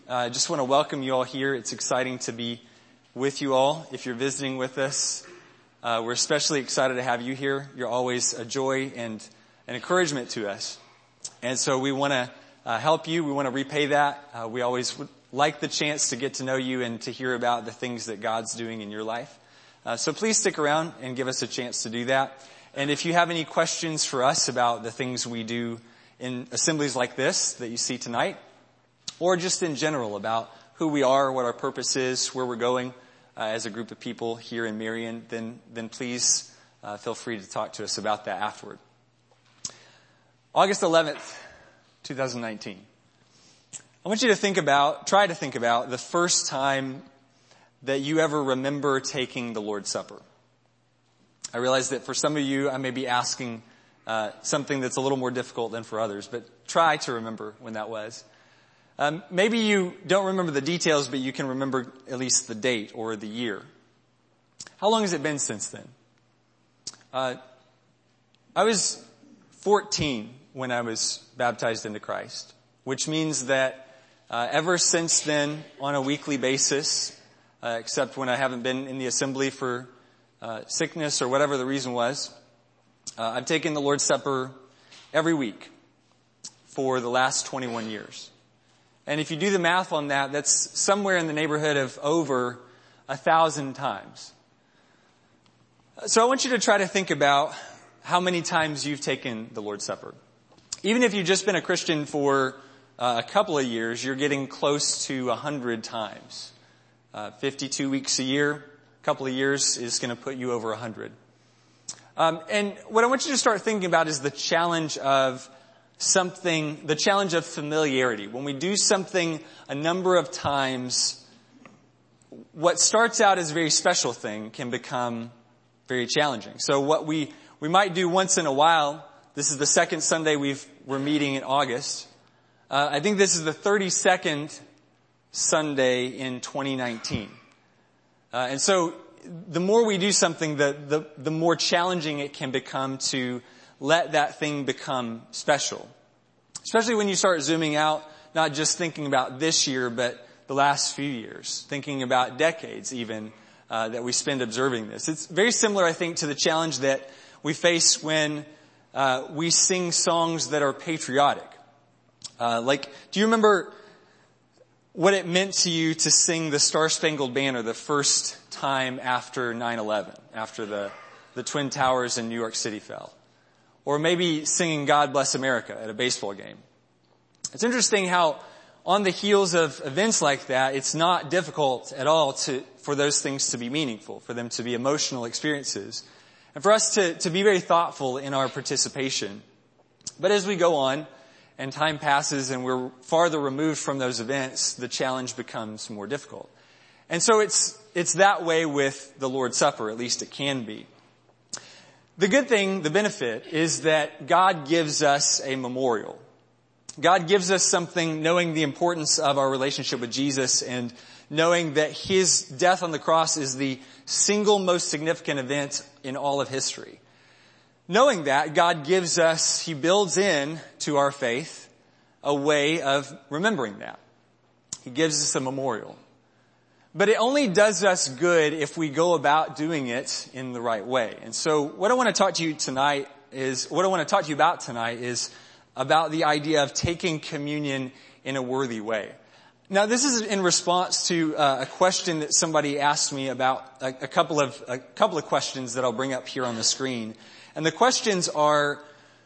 I just want to welcome you all here. It's exciting to be with you all. If you're visiting with us, we're especially excited to have you here. You're always a joy and an encouragement to us. And so we want to help you. We want to repay that. We always would like the chance to get to know you and to hear about the things that God's doing in your life. So please stick around and give us a chance to do that. And if you have any questions for us about the things we do in assemblies like this that you see tonight, or just in general about who we are, what our purpose is, where we're going as a group of people here in Marion, then please feel free to talk to us about that afterward. August 11th, 2019. I want you to try to think about the first time that you ever remember taking the Lord's Supper. I realize that for some of you, I may be asking something that's a little more difficult than for others, but try to remember when that was. Maybe you don't remember the details, but you can remember at least the date or the year. How long has it been since then? I was 14 when I was baptized into Christ, which means that ever since then, on a weekly basis, except when I haven't been in the assembly for sickness or whatever the reason was, I've taken the Lord's Supper every week for the last 21 years. And if you do the math on that, that's somewhere in the neighborhood of over 1,000 times. So I want you to try to think about how many times you've taken the Lord's Supper. Even if you've just been a Christian for a couple of years, you're getting close to 100 times. 52 weeks a year, a couple of years is going to put you over 100. And what I want you to start thinking about is the challenge of familiarity. When we do something a number of times, what starts out as a very special thing can become very challenging. So what we might do once in a while, this is the second Sunday we're meeting in August. I think this is the 32nd Sunday in 2019. And so the more we do something, the more challenging it can become to let that thing become special. Especially when you start zooming out, not just thinking about this year, but the last few years, thinking about decades even, that we spend observing this. It's very similar, I think, to the challenge that we face when we sing songs that are patriotic. Do you remember what it meant to you to sing the Star-Spangled Banner the first time after 9/11, after the Twin Towers in New York City fell? Or maybe singing God Bless America at a baseball game. It's interesting how on the heels of events like that, it's not difficult at all for those things to be meaningful, for them to be emotional experiences, and for us to be very thoughtful in our participation. But as we go on and time passes and we're farther removed from those events, the challenge becomes more difficult. And so it's that way with the Lord's Supper, at least it can be. The good thing, the benefit, is that God gives us a memorial. God gives us something, knowing the importance of our relationship with Jesus and knowing that His death on the cross is the single most significant event in all of history. Knowing that, God gives us, He builds in to our faith a way of remembering that. He gives us a memorial. But it only does us good if we go about doing it in the right way. And so what I want to talk to you about tonight is about the idea of taking communion in a worthy way. Now, this is in response to a question that somebody asked me about a couple of questions that I'll bring up here on the screen. And the questions are,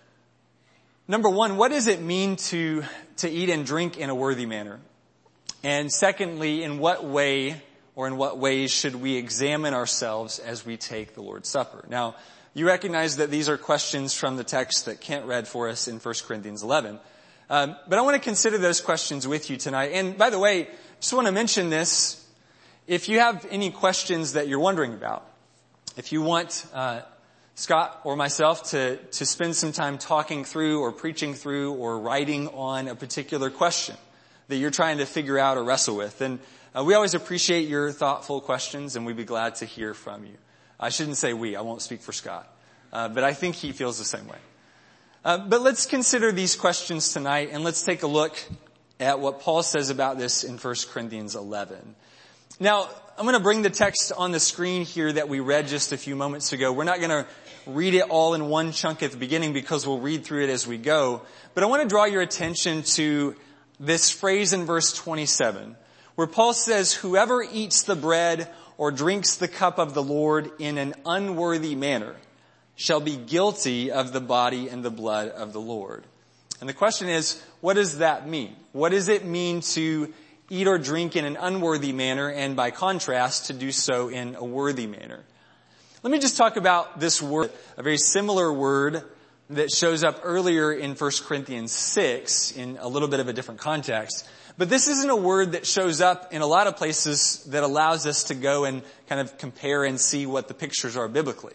number one, what does it mean to eat and drink in a worthy manner? And secondly, in what way or in what ways should we examine ourselves as we take the Lord's Supper? Now, you recognize that these are questions from the text that Kent read for us in 1 Corinthians 11. But I want to consider those questions with you tonight. And by the way, just want to mention this. If you have any questions that you're wondering about, if you want Scott or myself to spend some time talking through or preaching through or writing on a particular question that you're trying to figure out or wrestle with, then we always appreciate your thoughtful questions, and we'd be glad to hear from you. I shouldn't say we. I won't speak for Scott. But I think he feels the same way. But let's consider these questions tonight, and let's take a look at what Paul says about this in 1 Corinthians 11. Now, I'm going to bring the text on the screen here that we read just a few moments ago. We're not going to read it all in one chunk at the beginning because we'll read through it as we go. But I want to draw your attention to this phrase in verse 27, where Paul says, "Whoever eats the bread or drinks the cup of the Lord in an unworthy manner shall be guilty of the body and the blood of the Lord." And the question is, what does that mean? What does it mean to eat or drink in an unworthy manner, and by contrast, to do so in a worthy manner? Let me just talk about this word, a very similar word that shows up earlier in 1 Corinthians 6 in a little bit of a different context. But this isn't a word that shows up in a lot of places that allows us to go and kind of compare and see what the pictures are biblically.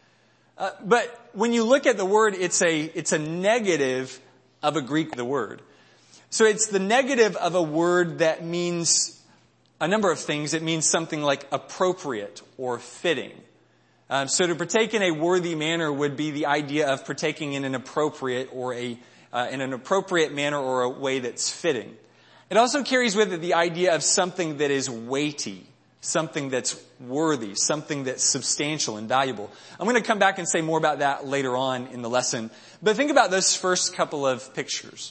But when you look at the word, it's a negative of a Greek word. So it's the negative of a word that means a number of things. It means something like appropriate or fitting. So to partake in a worthy manner would be the idea of partaking in an appropriate or in an appropriate manner or a way that's fitting. It also carries with it the idea of something that is weighty, something that's worthy, something that's substantial and valuable. I'm going to come back and say more about that later on in the lesson. But think about those first couple of pictures.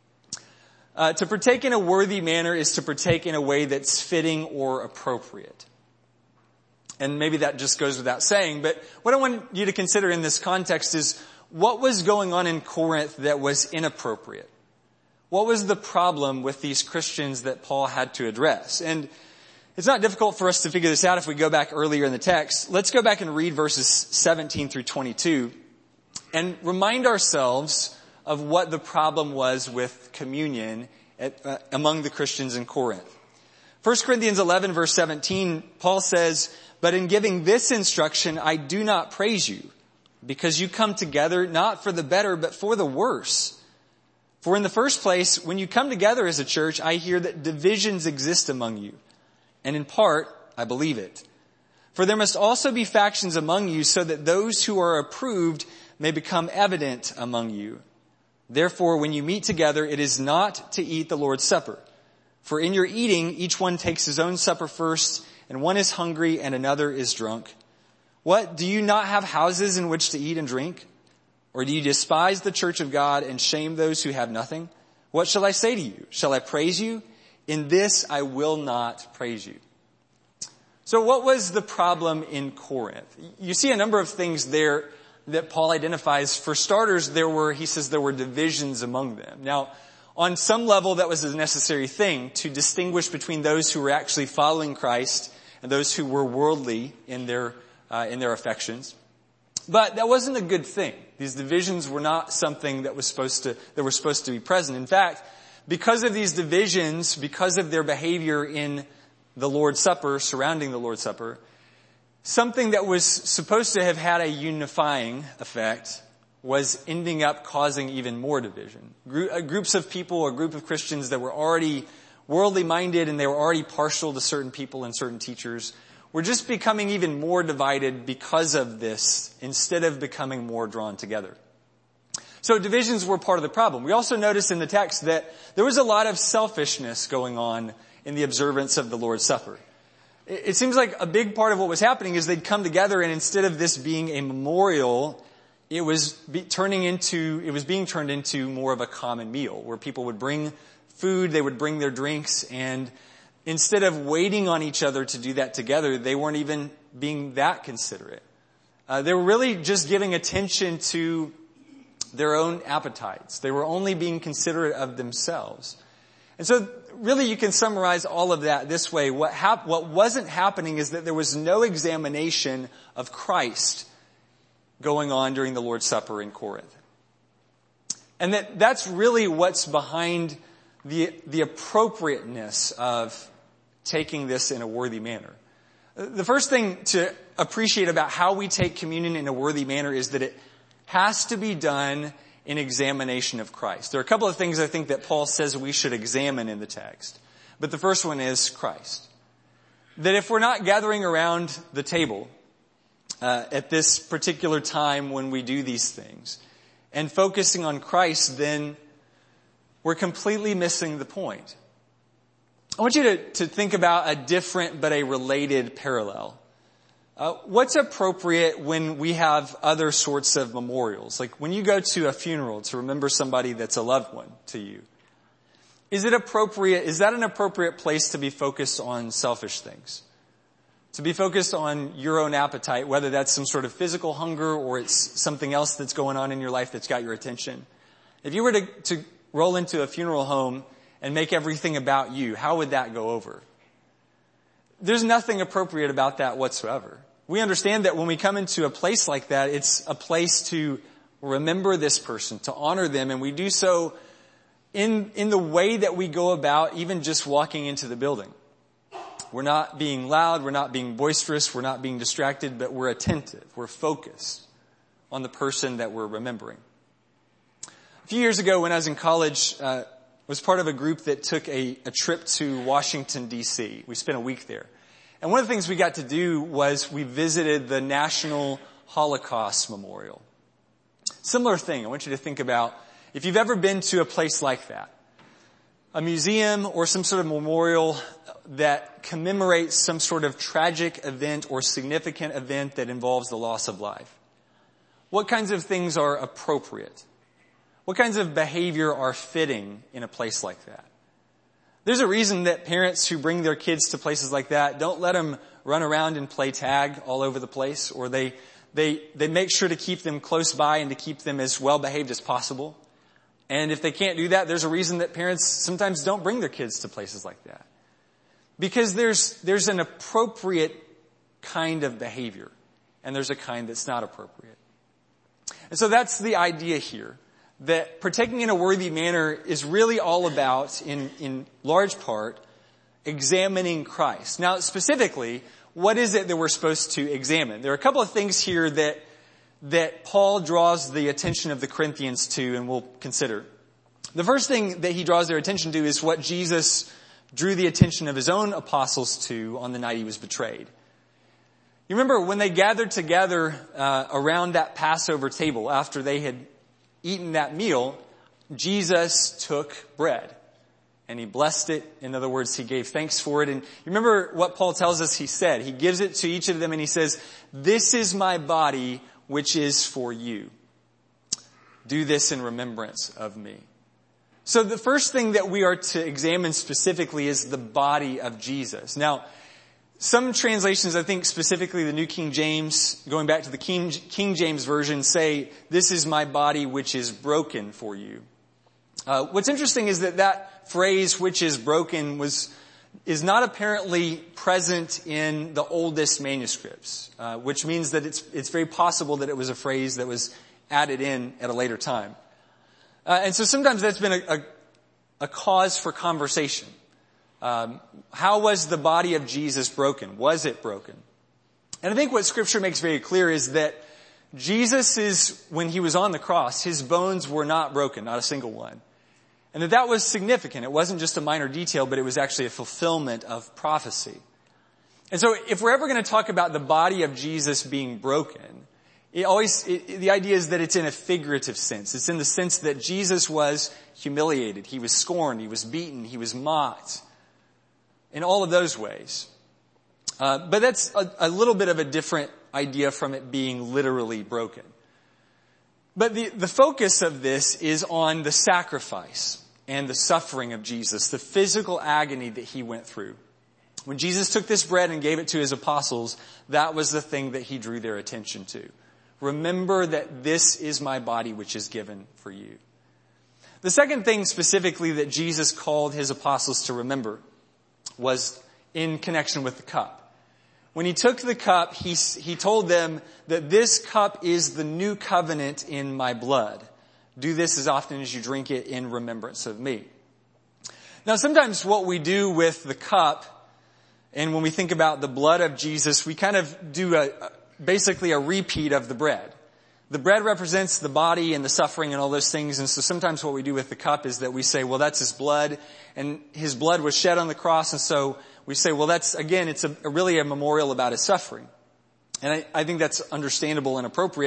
To partake in a worthy manner is to partake in a way that's fitting or appropriate. And maybe that just goes without saying, but what I want you to consider in this context is what was going on in Corinth that was inappropriate? What was the problem with these Christians that Paul had to address? And it's not difficult for us to figure this out if we go back earlier in the text. Let's go back and read verses 17 through 22 and remind ourselves of what the problem was with communion among the Christians in Corinth. 1 Corinthians 11 verse 17, Paul says, "But in giving this instruction, I do not praise you, because you come together not for the better, but for the worse. For in the first place, when you come together as a church, I hear that divisions exist among you. And in part, I believe it. For there must also be factions among you, so that those who are approved may become evident among you. Therefore, when you meet together, it is not to eat the Lord's Supper. For in your eating, each one takes his own supper first, and one is hungry and another is drunk. What, do you not have houses in which to eat and drink? Or do you despise the church of God and shame those who have nothing? What shall I say to you? Shall I praise you? In this I will not praise you." So what was the problem in Corinth? You see a number of things there that Paul identifies. For starters, he says there were divisions among them. Now, on some level, that was a necessary thing to distinguish between those who were actually following Christ and those who were worldly in their affections. But that wasn't a good thing. These divisions were not something that were supposed to be present. In fact, because of these divisions, because of their behavior in the Lord's Supper, surrounding the Lord's Supper, something that was supposed to have had a unifying effect was ending up causing even more division. Groups of people, a group of Christians that were already worldly minded and they were already partial to certain people and certain teachers, were just becoming even more divided because of this, instead of becoming more drawn together. So divisions were part of the problem. We also notice in the text that there was a lot of selfishness going on in the observance of the Lord's Supper. It seems like a big part of what was happening is they'd come together, and instead of this being a memorial, it was being turned into more of a common meal, where people would bring food, they would bring their drinks, and instead of waiting on each other to do that together, they weren't even being that considerate. They were really just giving attention to their own appetites. They were only being considerate of themselves. And so really you can summarize all of that this way. What wasn't happening is that there was no examination of Christ going on during the Lord's Supper in Corinth. And that's really what's behind the appropriateness of taking this in a worthy manner. The first thing to appreciate about how we take communion in a worthy manner is that it has to be done in examination of Christ. There are a couple of things I think that Paul says we should examine in the text. But the first one is Christ. That if we're not gathering around the table at this particular time when we do these things and focusing on Christ, then we're completely missing the point. I want you to think about a different but a related parallel. What's appropriate when we have other sorts of memorials? Like when you go to a funeral to remember somebody that's a loved one to you. Is that an appropriate place to be focused on selfish things? To be focused on your own appetite, whether that's some sort of physical hunger or it's something else that's going on in your life that's got your attention. If you were to roll into a funeral home and make everything about you, how would that go over? There's nothing appropriate about that whatsoever. We understand that when we come into a place like that, it's a place to remember this person, to honor them, and we do so in the way that we go about even just walking into the building. We're not being loud, we're not being boisterous, we're not being distracted, but we're attentive, we're focused on the person that we're remembering. A few years ago when I was in college, was part of a group that took a trip to Washington, D.C. We spent a week there. And one of the things we got to do was we visited the National Holocaust Memorial. Similar thing, I want you to think about if you've ever been to a place like that, a museum or some sort of memorial that commemorates some sort of tragic event or significant event that involves the loss of life. What kinds of things are appropriate? What kinds of behavior are fitting in a place like that? There's a reason that parents who bring their kids to places like that don't let them run around and play tag all over the place, or they make sure to keep them close by and to keep them as well behaved as possible. And if they can't do that, there's a reason that parents sometimes don't bring their kids to places like that. Because there's an appropriate kind of behavior, and there's a kind that's not appropriate. And so that's the idea here. That partaking in a worthy manner is really all about, in large part, examining Christ. Now, specifically, what is it that we're supposed to examine? There are a couple of things here that Paul draws the attention of the Corinthians to, and we'll consider. The first thing that he draws their attention to is what Jesus drew the attention of his own apostles to on the night he was betrayed. You remember when they gathered together around that Passover table after they had eaten that meal, Jesus took bread and he blessed it. In other words, he gave thanks for it. And you remember what Paul tells us he said. He gives it to each of them and he says, "This is my body, which is for you. Do this in remembrance of me." So the first thing that we are to examine specifically is the body of Jesus. Now, some translations, I think specifically the New King James, going back to the King James Version, say, "This is my body which is broken for you." What's interesting is that phrase, "which is broken," is not apparently present in the oldest manuscripts, which means that it's very possible that it was a phrase that was added in at a later time. And so sometimes that's been a cause for conversation. How was the body of Jesus broken? Was it broken? And I think what Scripture makes very clear is that when he was on the cross, his bones were not broken, not a single one. And that was significant. It wasn't just a minor detail, but it was actually a fulfillment of prophecy. And so if we're ever going to talk about the body of Jesus being broken, the idea is that it's in a figurative sense. It's in the sense that Jesus was humiliated. He was scorned. He was beaten. He was mocked. In all of those ways. But that's a little bit of a different idea from it being literally broken. But the focus of this is on the sacrifice and the suffering of Jesus, the physical agony that he went through. When Jesus took this bread and gave it to his apostles, that was the thing that he drew their attention to. Remember that this is my body which is given for you. The second thing specifically that Jesus called his apostles to remember was in connection with the cup. When he took the cup, he told them that this cup is the new covenant in my blood. Do this as often as you drink it in remembrance of me. Now, sometimes what we do with the cup, and when we think about the blood of Jesus, we kind of do basically a repeat of the bread. The bread represents the body and the suffering and all those things. And so sometimes what we do with the cup is that we say, well, that's his blood, and his blood was shed on the cross. And so we say, well, it's really a memorial about his suffering. And I think that's understandable and appropriate.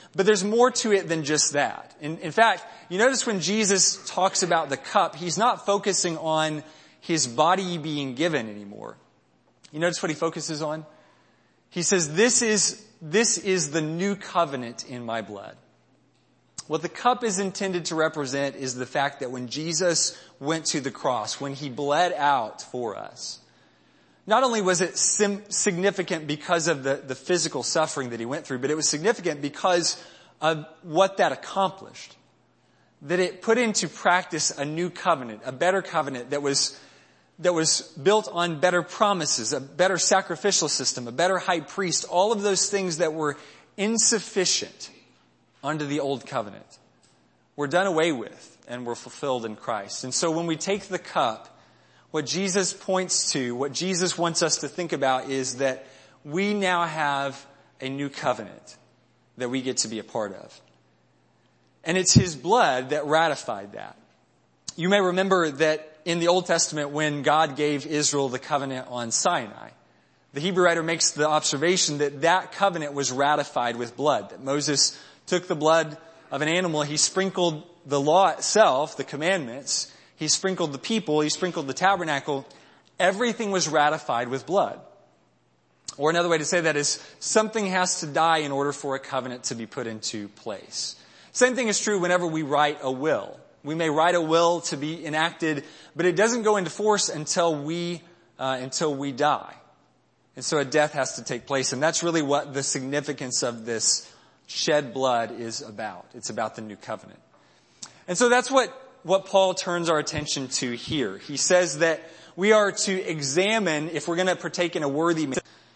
But there's more to it than just that. In fact, you notice when Jesus talks about the cup, he's not focusing on his body being given anymore. You notice what he focuses on? He says, this is the new covenant in my blood. What the cup is intended to represent is the fact that when Jesus went to the cross, when he bled out for us, not only was it significant because of the physical suffering that he went through, but it was significant because of what that accomplished. That it put into practice a new covenant, a better covenant that was built on better promises, a better sacrificial system, a better high priest, all of those things that were insufficient under the old covenant were done away with and were fulfilled in Christ. And so when we take the cup, what Jesus points to, what Jesus wants us to think about is that we now have a new covenant that we get to be a part of. And it's his blood that ratified that. You may remember that in the Old Testament when God gave Israel the covenant on Sinai, the Hebrew writer makes the observation that that covenant was ratified with blood. That Moses took the blood of an animal, he sprinkled the law itself, the commandments, he sprinkled the people, he sprinkled the tabernacle. Everything was ratified with blood. Or another way to say that is something has to die in order for a covenant to be put into place. Same thing is true whenever we write a will. We may write a will to be enacted, but it doesn't go into force until we die. And so a death has to take place. And that's really what the significance of this shed blood is about. It's about the new covenant. And so that's what Paul turns our attention to here. He says that we are to examine if we're going to partake in a worthy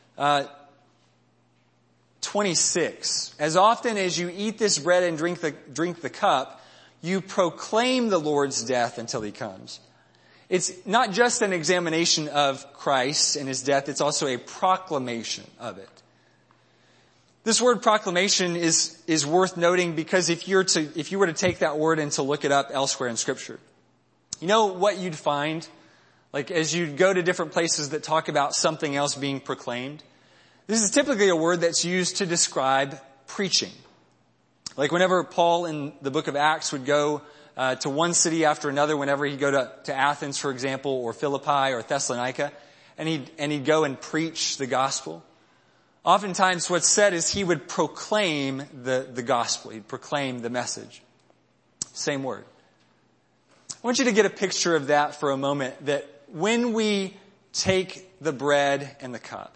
26. As often as you eat this bread and drink the cup, you proclaim the Lord's death until he comes. It's not just an examination of Christ and his death, it's also a proclamation of it. This word proclamation is worth noting because if you were to take that word and to look it up elsewhere in Scripture, you know what you'd find? Like as you go to different places that talk about something else being proclaimed, this is typically a word that's used to describe preaching. Like whenever Paul in the book of Acts would go to one city after another, whenever he'd go to Athens, for example, or Philippi or Thessalonica, and he'd go and preach the gospel. Oftentimes what's said is he would proclaim the gospel. He'd proclaim the message. Same word. I want you to get a picture of that for a moment, that when we take the bread and the cup,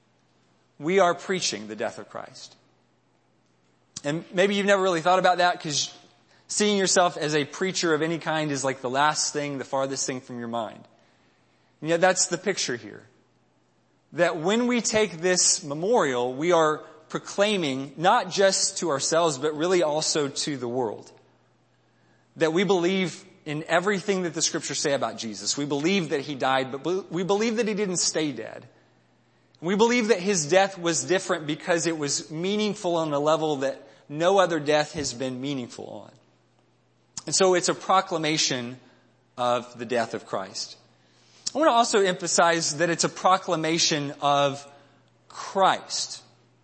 we are preaching the death of Christ. And maybe you've never really thought about that because seeing yourself as a preacher of any kind is like the last thing, the farthest thing from your mind. And yet that's the picture here. That when we take this memorial, we are proclaiming not just to ourselves, but really also to the world. That we believe in everything that the Scriptures say about Jesus. We believe that he died, but we believe that he didn't stay dead. We believe that his death was different because it was meaningful on a level that no other death has been meaningful on. And so it's a proclamation of the death of Christ. I want to also emphasize that it's a proclamation of Christ.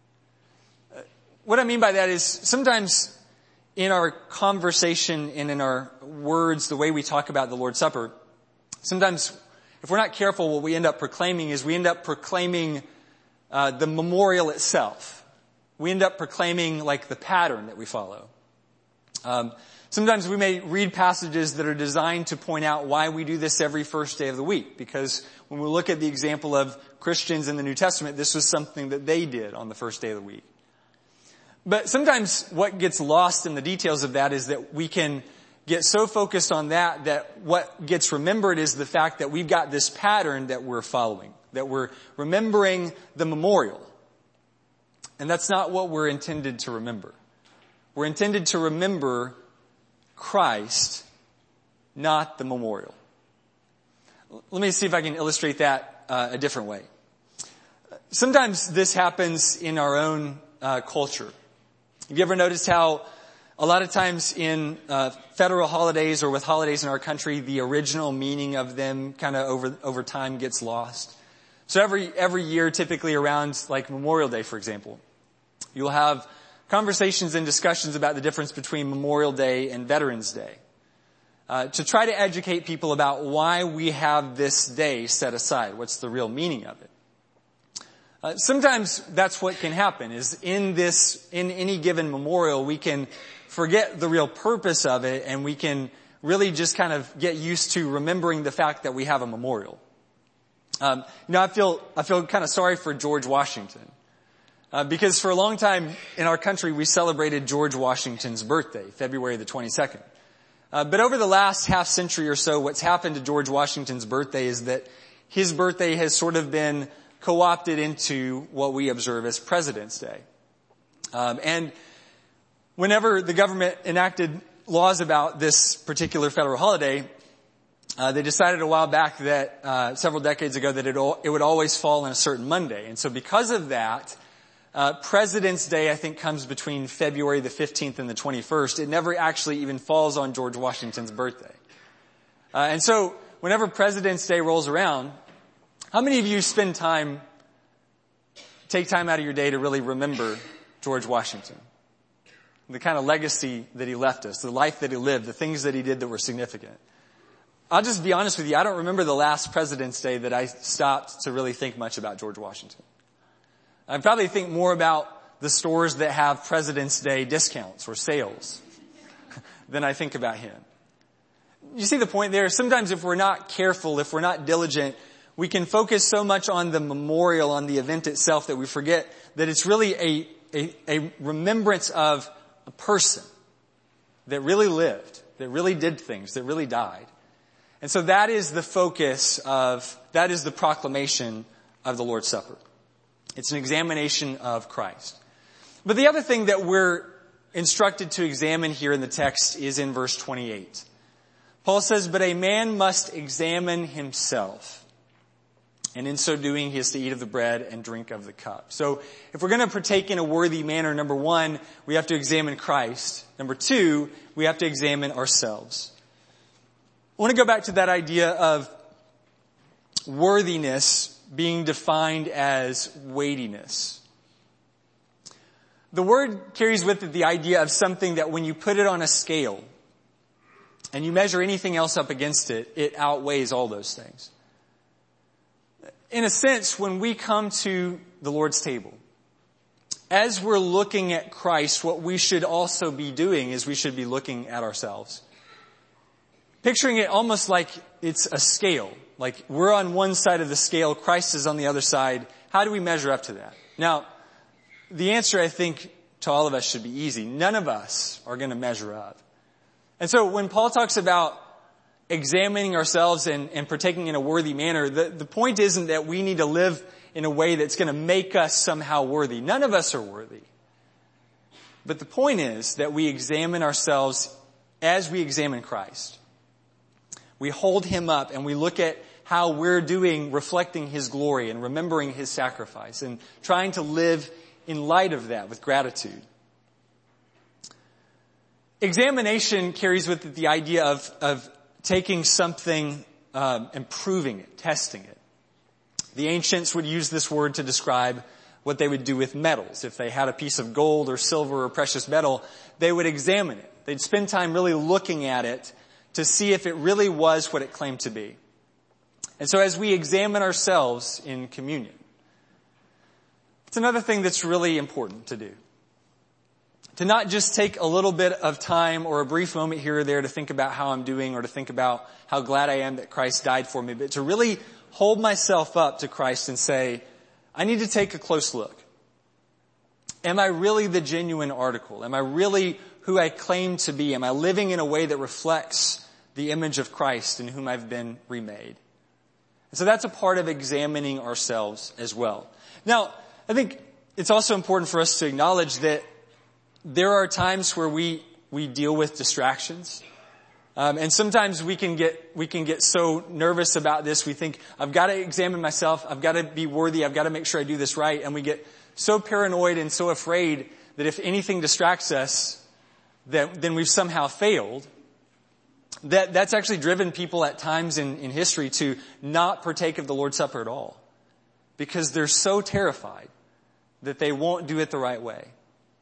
What I mean by that is sometimes in our conversation and in our words, the way we talk about the Lord's Supper, sometimes if we're not careful, what we end up proclaiming is we end up proclaiming the memorial itself. We end up proclaiming like the pattern that we follow. Sometimes we may read passages that are designed to point out why we do this every first day of the week. Because when we look at the example of Christians in the New Testament, this was something that they did on the first day of the week. But sometimes what gets lost in the details of that is that we can get so focused on that what gets remembered is the fact that we've got this pattern that we're following, that we're remembering the memorial. And that's not what we're intended to remember. We're intended to remember Christ, not the memorial. Let me see if I can illustrate that a different way. Sometimes this happens in our own culture. Have you ever noticed how a lot of times in federal holidays or with holidays in our country, the original meaning of them kind of over time gets lost? So every year, typically around like Memorial Day, for example, you'll have conversations and discussions about the difference between Memorial Day and Veterans Day, to try to educate people about why we have this day set aside. What's the real meaning of it? Sometimes that's what can happen, is in any given memorial, we can forget the real purpose of it, and we can really just kind of get used to remembering the fact that we have a memorial. I feel kind of sorry for George Washington, because for a long time in our country we celebrated George Washington's birthday, February the 22nd. But over the last half century or so, what's happened to George Washington's birthday is that his birthday has sort of been co-opted into what we observe as President's Day. And whenever the government enacted laws about this particular federal holiday, they decided a while back that, several decades ago, that it would always fall on a certain Monday. And so because of that, President's Day, I think, comes between February the 15th and the 21st. It never actually even falls on George Washington's birthday. And so whenever President's Day rolls around, how many of you take time out of your day to really remember George Washington? The kind of legacy that he left us, the life that he lived, the things that he did that were significant. I'll just be honest with you, I don't remember the last President's Day that I stopped to really think much about George Washington. I probably think more about the stores that have President's Day discounts or sales than I think about him. You see the point there? Sometimes if we're not careful, if we're not diligent, we can focus so much on the memorial, on the event itself, that we forget that it's really a remembrance of a person that really lived, that really did things, that really died. And so that is the focus that is the proclamation of the Lord's Supper. It's an examination of Christ. But the other thing that we're instructed to examine here in the text is in verse 28. Paul says, "But a man must examine himself, and in so doing he is to eat of the bread and drink of the cup." So if we're going to partake in a worthy manner, number one, we have to examine Christ. Number two, we have to examine ourselves. I want to go back to that idea of worthiness being defined as weightiness. The word carries with it the idea of something that when you put it on a scale and you measure anything else up against it, it outweighs all those things. In a sense, when we come to the Lord's table, as we're looking at Christ, what we should also be doing is we should be looking at ourselves. Picturing it almost like it's a scale. Like we're on one side of the scale, Christ is on the other side. How do we measure up to that? Now, the answer, I think, to all of us should be easy. None of us are going to measure up. And so when Paul talks about examining ourselves and partaking in a worthy manner, the point isn't that we need to live in a way that's going to make us somehow worthy. None of us are worthy. But the point is that we examine ourselves as we examine Christ. We hold him up and we look at how we're doing, reflecting his glory and remembering his sacrifice and trying to live in light of that with gratitude. Examination carries with it the idea of taking something, improving it, testing it. The ancients would use this word to describe what they would do with metals. If they had a piece of gold or silver or precious metal, they would examine it. They'd spend time really looking at it to see if it really was what it claimed to be. And so as we examine ourselves in communion, it's another thing that's really important to do. To not just take a little bit of time or a brief moment here or there to think about how I'm doing or to think about how glad I am that Christ died for me, but to really hold myself up to Christ and say, I need to take a close look. Am I really the genuine article? Am I really who I claim to be? Am I living in a way that reflects the image of Christ in whom I've been remade? And so that's a part of examining ourselves as well. Now, I think it's also important for us to acknowledge that there are times where we deal with distractions. And sometimes we can get so nervous about this. We think, I've got to examine myself. I've got to be worthy. I've got to make sure I do this right. And we get so paranoid and so afraid that if anything distracts us, then we've somehow failed. That's actually driven people at times in history to not partake of the Lord's Supper at all, because they're so terrified that they won't do it the right way.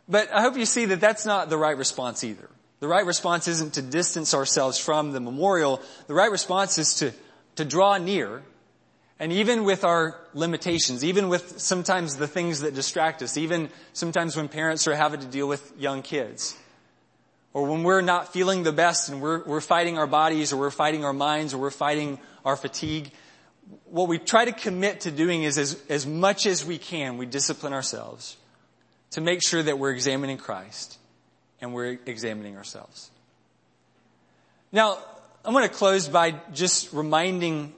But I hope you see that that's not the right response either. The right response isn't to distance ourselves from the memorial. The right response is to draw near. And even with our limitations, even with sometimes the things that distract us, even sometimes when parents are having to deal with young kids, or when we're not feeling the best and we're fighting our bodies, or we're fighting our minds, or we're fighting our fatigue, what we try to commit to doing is as much as we can, we discipline ourselves to make sure that we're examining Christ and we're examining ourselves. Now, I'm going to close by just reminding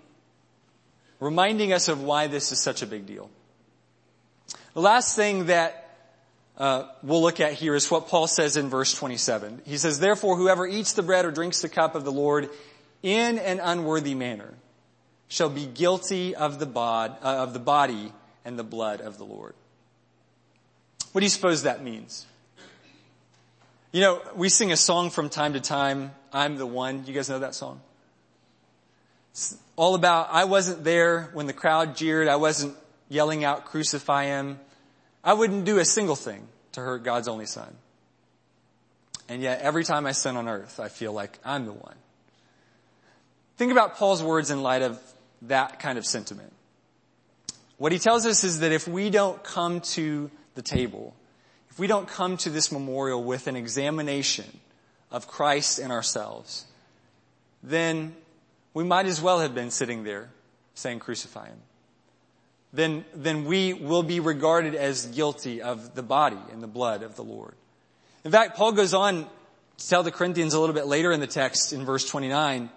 us of why this is such a big deal. The last thing that we'll look at here is what Paul says in verse 27. He says, "Therefore, whoever eats the bread or drinks the cup of the Lord in an unworthy manner shall be guilty of the body and the blood of the Lord." What do you suppose that means? You know, we sing a song from time to time, "I'm the One." You guys know that song? It's all about, I wasn't there when the crowd jeered. I wasn't yelling out, "Crucify him." I wouldn't do a single thing to hurt God's only Son. And yet, every time I sin on earth, I feel like I'm the one. Think about Paul's words in light of that kind of sentiment. What he tells us is that if we don't come to the table, if we don't come to this memorial with an examination of Christ and ourselves, then we might as well have been sitting there saying, "Crucify him." Then we will be regarded as guilty of the body and the blood of the Lord. In fact, Paul goes on to tell the Corinthians a little bit later in the text in verse 29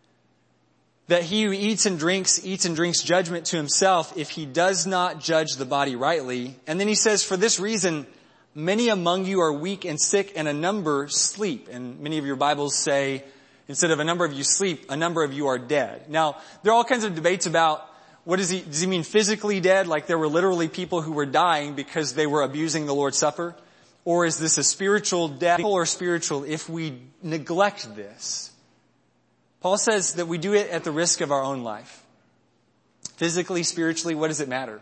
that he who eats and drinks judgment to himself if he does not judge the body rightly. And then he says, "For this reason, many among you are weak and sick, and a number sleep." And many of your Bibles say, instead of "a number of you sleep," "a number of you are dead." Now, there are all kinds of debates about does he mean physically dead, like there were literally people who were dying because they were abusing the Lord's Supper? Or is this a spiritual death, or spiritual if we neglect this? Paul says that we do it at the risk of our own life. Physically, spiritually, what does it matter?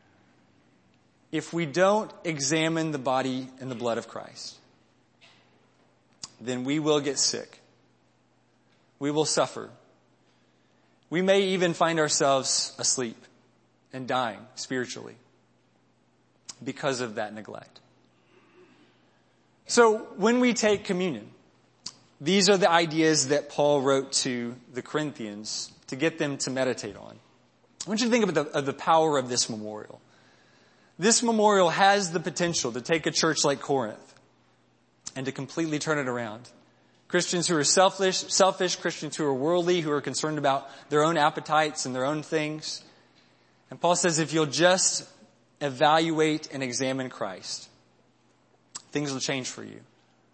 If we don't examine the body and the blood of Christ, then we will get sick. We will suffer. We may even find ourselves asleep and dying spiritually because of that neglect. So when we take communion, these are the ideas that Paul wrote to the Corinthians to get them to meditate on. I want you to think of the power of this memorial. This memorial has the potential to take a church like Corinth and to completely turn it around. Christians who are selfish, Christians who are worldly, who are concerned about their own appetites and their own things. And Paul says if you'll just evaluate and examine Christ, things will change for you.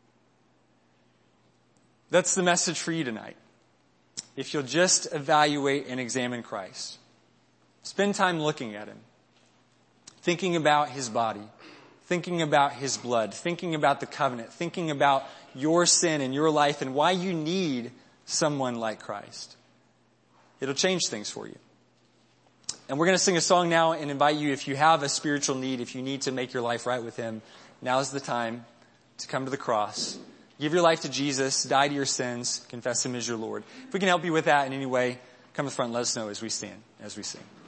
That's the message for you tonight. If you'll just evaluate and examine Christ, spend time looking at him, thinking about his body, thinking about his blood, thinking about the covenant, thinking about your sin in your life and why you need someone like Christ. It'll change things for you. And we're going to sing a song now and invite you, if you have a spiritual need, if you need to make your life right with him, now's the time to come to the cross. Give your life to Jesus, die to your sins, confess him as your Lord. If we can help you with that in any way, come to the front and let us know as we stand, as we sing.